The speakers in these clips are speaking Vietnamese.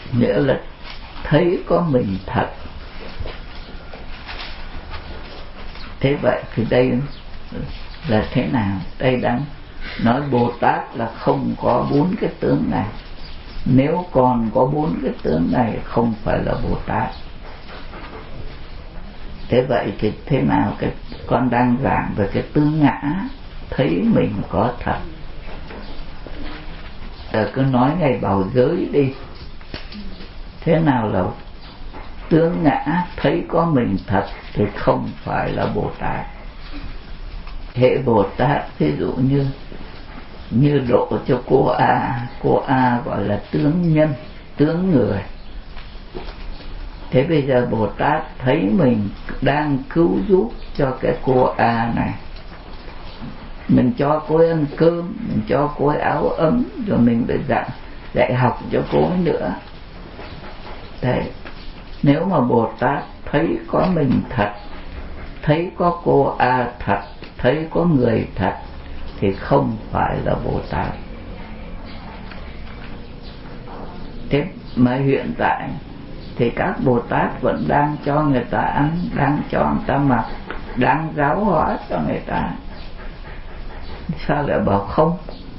nghĩa là thấy có mình thật. Thế vậy thì đây là thế nào? Đây đang nói Bồ Tát là không có bốn cái tướng này. Nếu còn có bốn cái tướng này không phải là Bồ Tát. Thế vậy thì thế nào? Con đang giảng về cái tướng ngã, thấy mình có thật. Cứ nói ngày bảo giới đi. Thế nào là tướng ngã thấy có mình thật thì không phải là Bồ Tát. Hệ Bồ Tát ví dụ như độ cho cô A gọi là tướng nhân, tướng người. Thế bây giờ Bồ Tát thấy mình đang cứu giúp cho cái cô A này. Mình cho cô ấy ăn cơm, mình cho cô ấy áo ấm, rồi mình phải dạy học cho cô ấy nữa. Đấy. Nếu mà Bồ Tát thấy có mình thật, thấy có cô A thật, thấy có người thật thì không phải là Bồ Tát. Thế mà hiện tại thì các Bồ Tát vẫn đang cho người ta ăn, đang cho người ta mặc, đang giáo hóa cho người ta. Sao lại bảo không?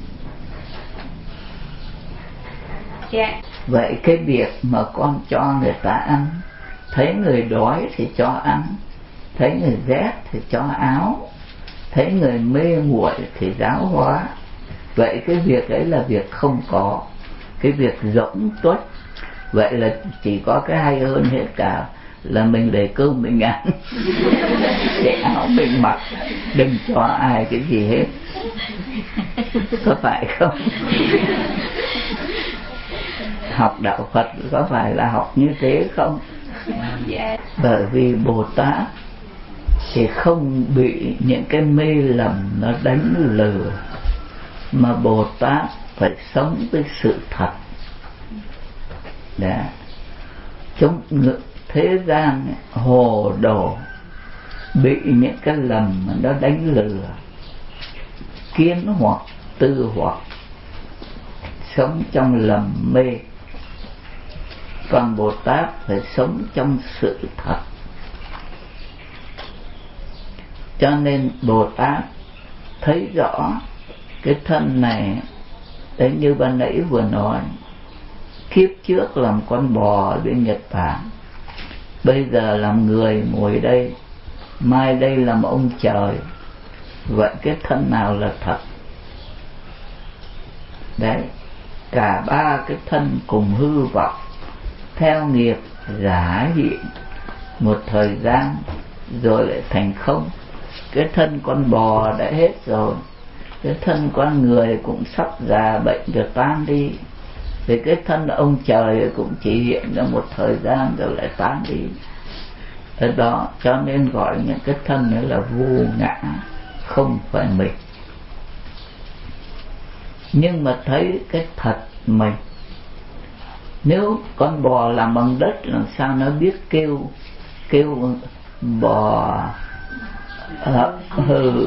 Dạ. Vậy cái việc mà con cho người ta ăn, thấy người đói thì cho ăn, thấy người rét thì cho áo, thấy người mê muội thì giáo hóa. Vậy cái việc ấy là việc không có, cái việc rỗng tuếch. Vậy là chỉ có cái hay hơn hết cả là mình để cơm mình ăn, để áo mình mặc, đừng cho ai cái gì hết. Có phải không? Học đạo Phật có phải là học như thế không? Bởi vì Bồ Tát thì không bị những cái mê lầm nó đánh lừa, mà Bồ Tát phải sống với sự thật. Đấy. Chúng thế gian hồ đồ, bị những cái lầm mà nó đánh lừa, kiến hoặc tư hoặc, sống trong lầm mê. Còn Bồ Tát phải sống trong sự thật. Cho nên Bồ Tát thấy rõ cái thân này, đấy như ban nãy vừa nói, kiếp trước làm con bò bên Nhật Bản, bây giờ làm người ngồi đây, mai đây làm ông trời. Vậy cái thân nào là thật? Đấy, cả ba cái thân cùng hư vọng, theo nghiệp giả hiện một thời gian rồi lại thành không. Cái thân con bò đã hết rồi, cái thân con người cũng sắp già bệnh rồi tan đi, thì cái thân ông trời cũng chỉ hiện ra một thời gian rồi lại tan đi. Ở đó cho nên gọi những cái thân này là vô ngã, không phải mình. Nhưng mà thấy cái thật mình. Nếu con bò làm bằng đất làm sao nó biết kêu bò hừ.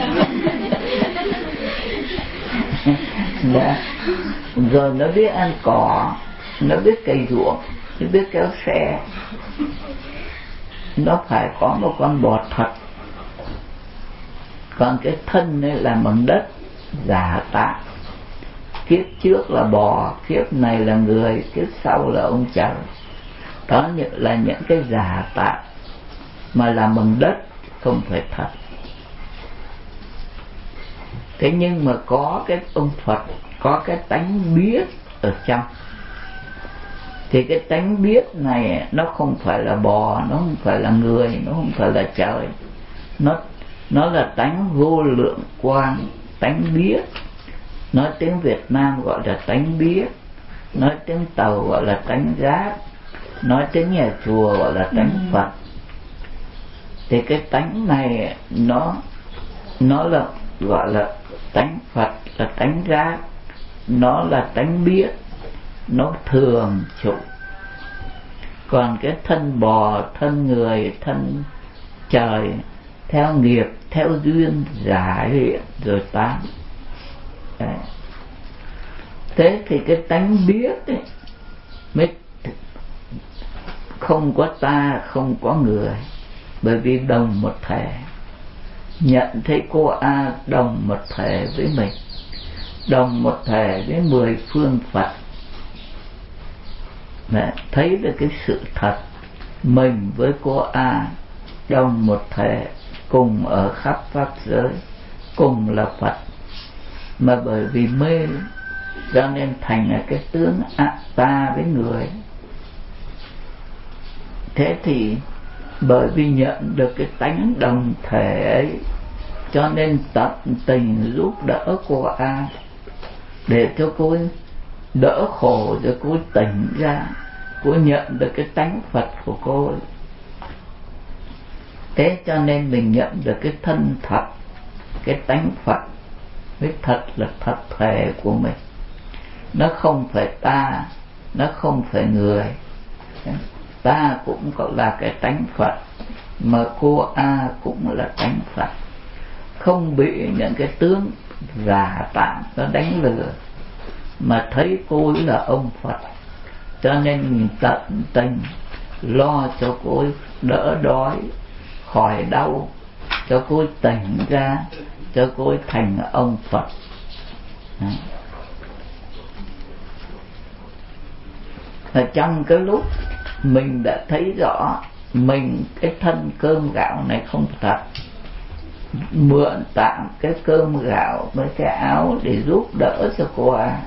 Đã. Rồi nó biết ăn cỏ, nó biết cày ruộng, nó biết kéo xe. Nó phải có một con bò thật. Còn cái thân này là bằng đất giả tạo. Kiếp trước là bò, kiếp này là người, kiếp sau là ông trời. Đó là những cái giả tạo mà làm bằng đất, không phải thật. Thế nhưng mà có cái ông Phật, có cái tánh biết ở trong. Thì cái tánh biết này nó không phải là bò, nó không phải là người, nó không phải là trời. Nó là tánh vô lượng quang, tánh biết. Nói tiếng Việt Nam gọi là tánh biết, nói tiếng Tàu gọi là tánh giác, nói tiếng nhà chùa gọi là tánh Phật. Thì cái tánh này nó là gọi là tánh Phật, là tánh giác, nó là tánh biết, nó thường trụ. Còn cái thân bò, thân người, thân trời, theo nghiệp, theo duyên giả hiện rồi tan. Đấy. Thế thì cái tánh biết ấy, mới không có ta, không có người, bởi vì đồng một thể. Nhận thấy cô A đồng một thể với mình, đồng một thể với 10 phương Phật. Để thấy được cái sự thật, mình với cô A đồng một thể, cùng ở khắp pháp giới, cùng là Phật. Mà bởi vì mê cho nên thành là cái tướng ta với người. Thế thì bởi vì nhận được cái tánh đồng thể ấy, cho nên tận tình giúp đỡ cô A, để cho cô đỡ khổ, cho cô tỉnh ra, cô nhận được cái tánh Phật của cô ấy. Thế cho nên mình nhận được cái thân thật, cái tánh Phật mới thật là thật thể của mình. Nó không phải ta, nó không phải người. Ta cũng là cái tánh Phật, mà cô A cũng là tánh Phật, không bị những cái tướng giả tạm nó đánh lừa, mà thấy cô ấy là ông Phật. Cho nên mình tận tình lo cho cô ấy đỡ đói, khỏi đau, cho cô ấy tỉnh ra, cho cô ấy thành ông Phật. Ở trong cái lúc mình đã thấy rõ mình cái thân cơm gạo này không thật, mượn tạm cái cơm gạo với cái áo để giúp đỡ cho cô A,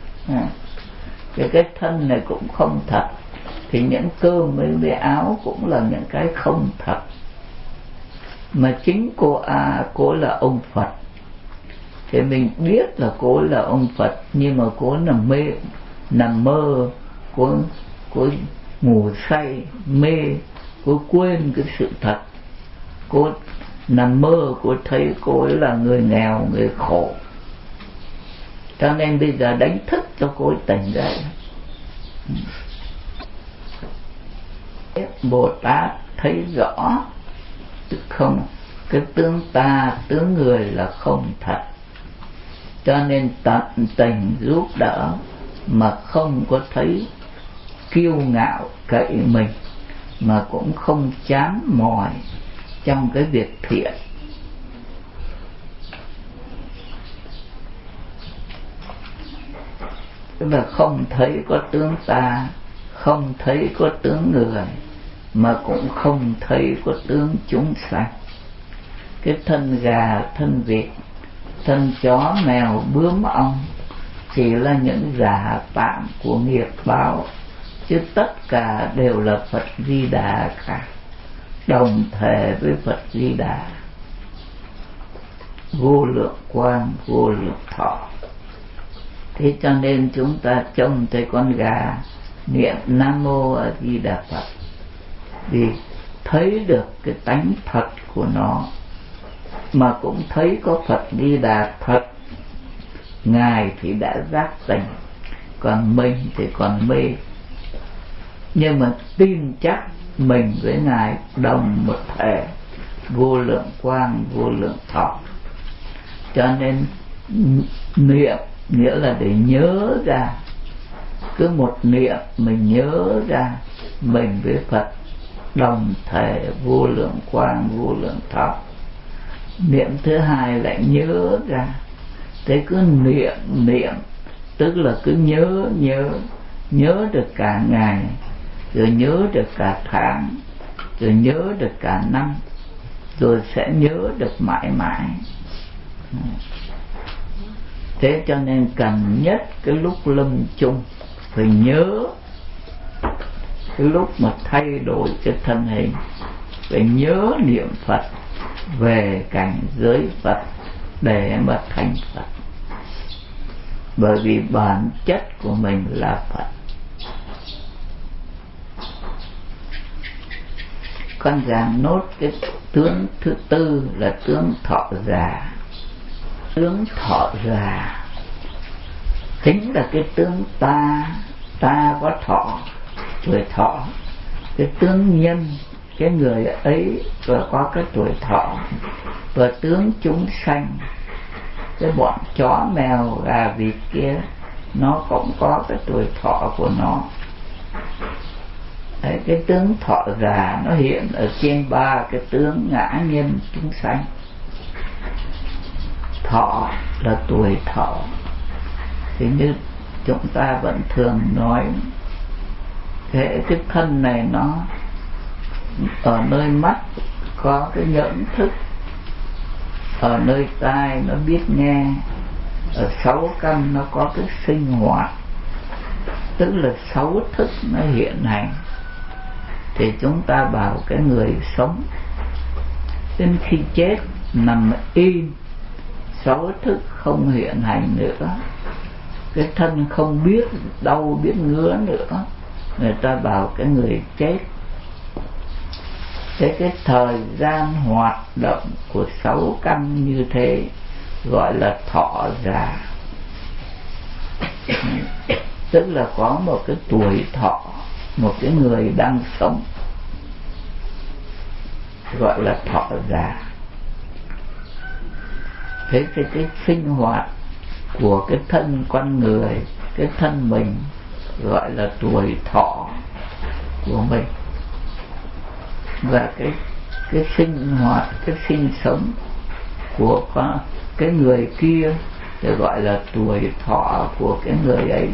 cái thân này cũng không thật, thì những cơm với áo cũng là những cái không thật. Mà chính cô A, cô là ông Phật, thì mình biết là cô là ông Phật, nhưng mà cô nằm mơ, cô ngủ say mê, cô quên cái sự thật. Cô nằm mơ, cô thấy cô ấy là người nghèo, người khổ, cho nên bây giờ đánh thức cho cô ấy tỉnh dậy. Bồ Tát thấy rõ không, cái tướng ta, tướng người là không thật, cho nên tận tình giúp đỡ, mà không có thấy kiêu ngạo cậy mình, mà cũng không chán mỏi trong cái việc thiện. Tức là không thấy có tướng ta, không thấy có tướng người, mà cũng không thấy có tướng chúng sanh. Cái thân gà, thân vịt, thân chó, mèo, bướm, ong chỉ là những giả tạm của nghiệp báo, chứ tất cả đều là Phật Di Đà cả, đồng thể với Phật Di Đà, vô lượng quang, vô lượng thọ. Thế cho nên chúng ta trông thấy con gà niệm Nam Mô A Di Đà Phật, vì thấy được cái tánh thật của nó, mà cũng thấy có Phật Di Đà thật. Ngài thì đã giác tỉnh, còn mình thì còn mê, nhưng mà tin chắc mình với Ngài đồng một thể, vô lượng quang, vô lượng thọ. Cho nên niệm nghĩa là để nhớ ra, cứ một niệm mình nhớ ra mình với Phật đồng thể, vô lượng quang, vô lượng thọ. Niệm thứ hai lại nhớ ra, thế cứ niệm tức là cứ nhớ được cả ngày, rồi nhớ được cả tháng, rồi nhớ được cả năm, rồi sẽ nhớ được mãi mãi. Thế cho nên cần nhất cái lúc lâm chung phải nhớ, cái lúc mà thay đổi cái thân hình phải nhớ niệm Phật về cảnh giới Phật để mà thành Phật, bởi vì bản chất của mình là Phật. Con giảng nốt cái tướng thứ tư là tướng thọ già. Tướng thọ già chính là cái tướng ta có thọ, tuổi thọ. Cái tướng nhân, cái người ấy và có cái tuổi thọ. Và tướng chúng sanh, cái bọn chó mèo gà vịt kia, nó cũng có cái tuổi thọ của nó. Đấy, cái tướng thọ già nó hiện ở trên ba cái tướng ngã nhân chúng sanh. Thọ là tuổi thọ, thì như chúng ta vẫn thường nói cái thân này nó ở nơi mắt có cái nhẫn thức, ở nơi tai nó biết nghe, ở sáu căn nó có cái sinh hoạt, tức là sáu thức nó hiện hành. Thì chúng ta bảo cái người sống đến khi chết nằm im, sáu thức không hiện hành nữa, cái thân không biết đau biết ngứa nữa, người ta bảo cái người chết. Thế cái thời gian hoạt động của sáu căn như thế gọi là thọ già. Tức là có một cái tuổi thọ, một cái người đang sống, gọi là thọ già. Thế cái sinh hoạt của cái thân con người, cái thân mình gọi là tuổi thọ của mình. Và cái sinh hoạt, cái sinh sống của cái người kia thì gọi là tuổi thọ của cái người ấy.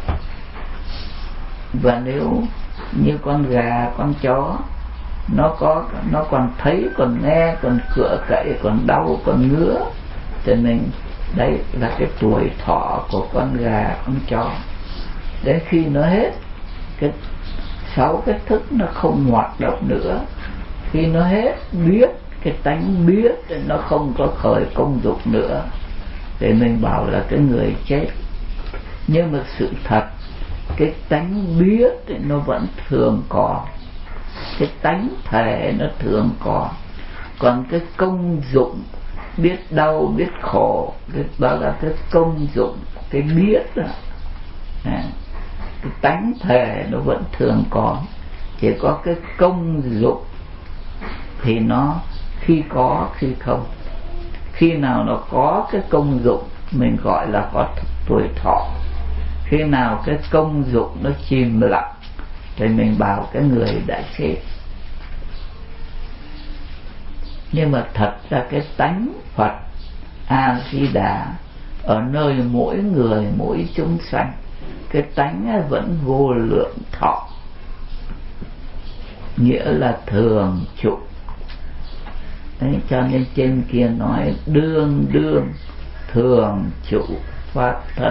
Và nếu như con gà, con chó, nó còn thấy, còn nghe, còn cựa cậy, còn đau, còn ngứa, thì mình đấy là cái tuổi thọ của con gà, con chó. Đến khi nó hết cái sáu cái thức nó không hoạt động nữa, khi nó hết biết, cái tánh biết nó không có khởi công dụng nữa, thì mình bảo là cái người chết. Nhưng mà sự thật cái tánh biết thì nó vẫn thường còn, cái tánh thể nó thường còn cái công dụng biết đau biết khổ, đó là cái công dụng, cái biết đó. Cái tánh thể nó vẫn thường còn, chỉ có cái công dụng thì nó khi có khi không. Khi nào nó có cái công dụng mình gọi là có tuổi thọ, khi nào cái công dụng nó chìm lặng thì mình bảo cái người đã chết. Nhưng mà thật ra cái tánh Phật A Di Đà ở nơi mỗi người mỗi chúng sanh, cái tánh vẫn vô lượng thọ, nghĩa là thường trụ. Đấy, cho nên trên kia nói đương đương thường trụ pháp thân.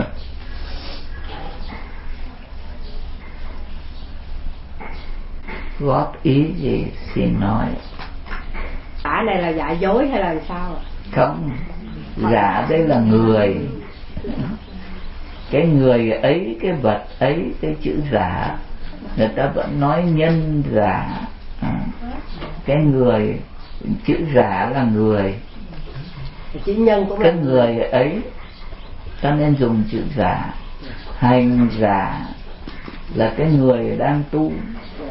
Góp ý gì xin nói. Giả này là giả dối hay là sao? Không, giả đây là người. Cái người ấy, cái vật ấy, cái chữ giả người ta vẫn nói nhân giả. Cái người, chữ giả là người, chữ nhân cũng cái là người ấy, cho nên dùng chữ giả. Hành giả là cái người đang tu,